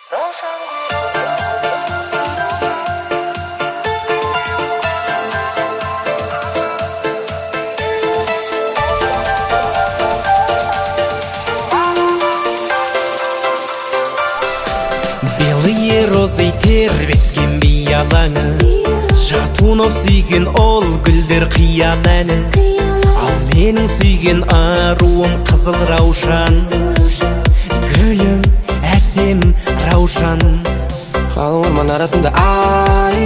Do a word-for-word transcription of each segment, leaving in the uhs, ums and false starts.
Белые розы тербеткен бей алаңы, жатунов сүйген ол гүлдер қиял әні. Ал менің сүйген аруым қызыл раушан, гүлім әсем раушан. Қалың орман арасында ай,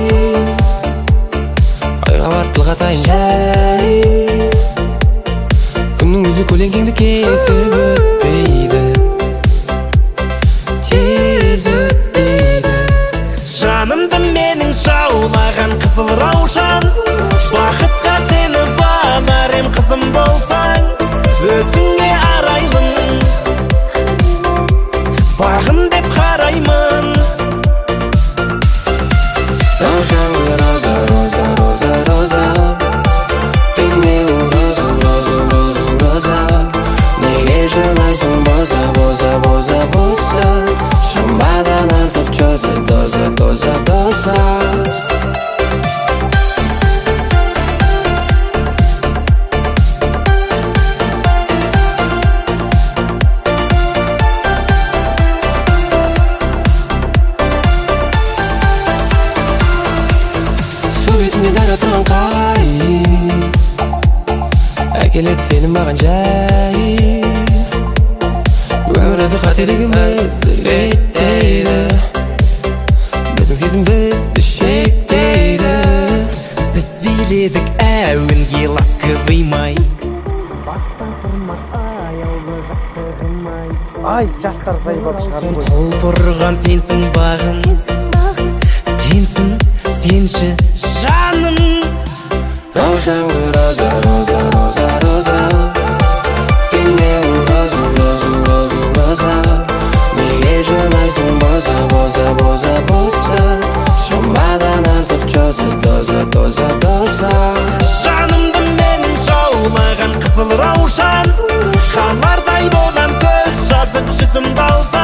айға бар тіл қатайын жай. Күннің өзі көлеңкеңді кесіп өтпейді, тез өтпейді. Жанымды менің жаулаған қызыл раушан, бақытқа сені бағар ем қызым болсаң. Өзіңе арайлым, бағым деп қараймын. Раушан роза, роза, роза, роза, ты менің роза, роза, роза, роза. Неге жылайсың боза, боза, боза, боза? Шамбадан артық чоза, доза, доза, доза. Су бетінде дара тұрған қай, әкеледі сенің маған жай. Өмір өзі қателігімізді реттейді, біздің сезім бізді шектейді. Біз биледік әуенге ласковый май. Ай, жастар зайбал шығарды ғой. Қол бұрған сенсің бағым, сенсің, сенші жаным. Раушан роза, роза, роза, роза, ты менің роза, роза, роза, роза. Неге жылайсың боза, боза, боза, боза? Шамбадан артық чоза, доза, доза, доза. Жанымды менің жаулаған қызыл раушан, қалардай болам көз жазып жүзімді алсам.